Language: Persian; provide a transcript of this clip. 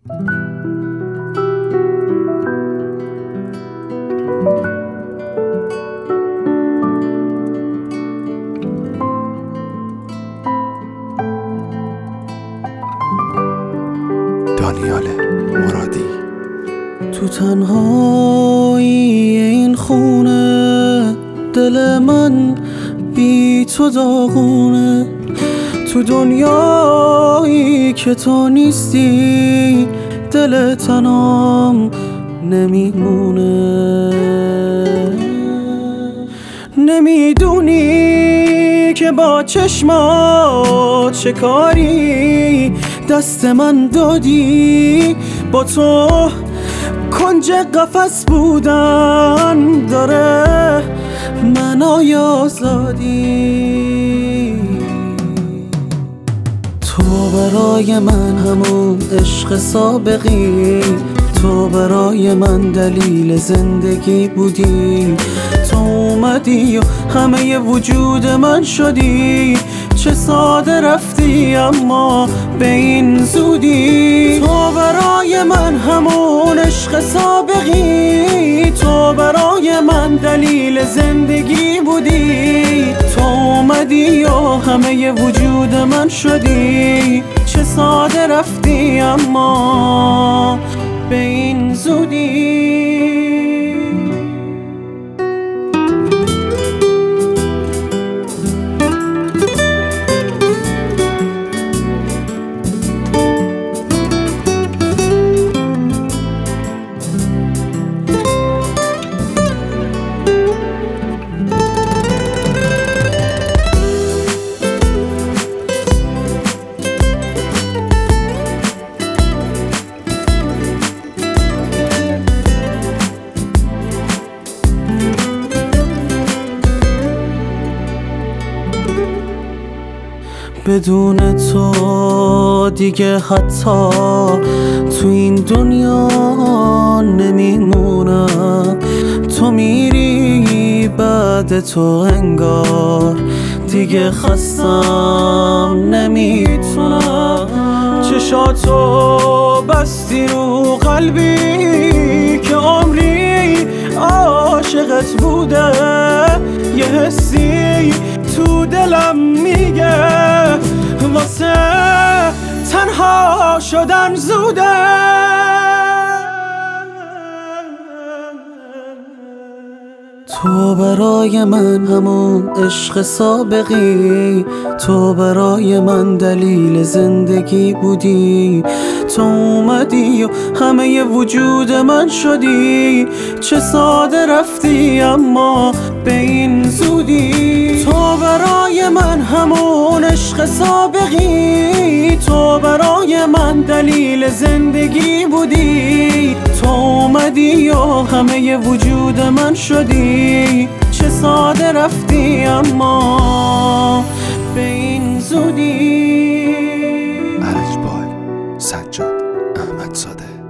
دانیال مرادی. تو تنهایی این خونه دل من بی تو داغونه، تو دنیایی که تو نیستی دل تنام نمیمونه. نمیدونی که با چشمات چه کاری دست من دادی، با تو کنج قفس بودن داره منای آزادی. تو برای من همون عشق سابقی، تو برای من دلیل زندگی بودی، تو اومدی و همه وجود من شدی. چه ساده رفتی اما به این زودی. تو برای من همون عشق سابقی، تو برای من دلیل زندگی بودی، تو اومدی و همه وجود من شدی. چه ساده رفتی اما به این زودی. بدون تو دیگه حتی تو این دنیا نمیمونم. تو میری بعد تو انگار دیگه خستم نمیتونم. چشاتو بستی رو قلبی که عمری عاشقت بوده. یه حسی تو دلم میگه واسه تنها شدن زوده. تو برای من همون عشق سابقی، تو برای من دلیل زندگی بودی، تو اومدی و همه وجود من شدی. چه ساده رفتی اما به این زودی. تو برای من همون عشق سابقی، تو برای من دلیل زندگی بودی، تو اومدی و همه وجود من شدی. چه ساده رفتی اما به این زودی. ارجبال سجاد احمدزاده.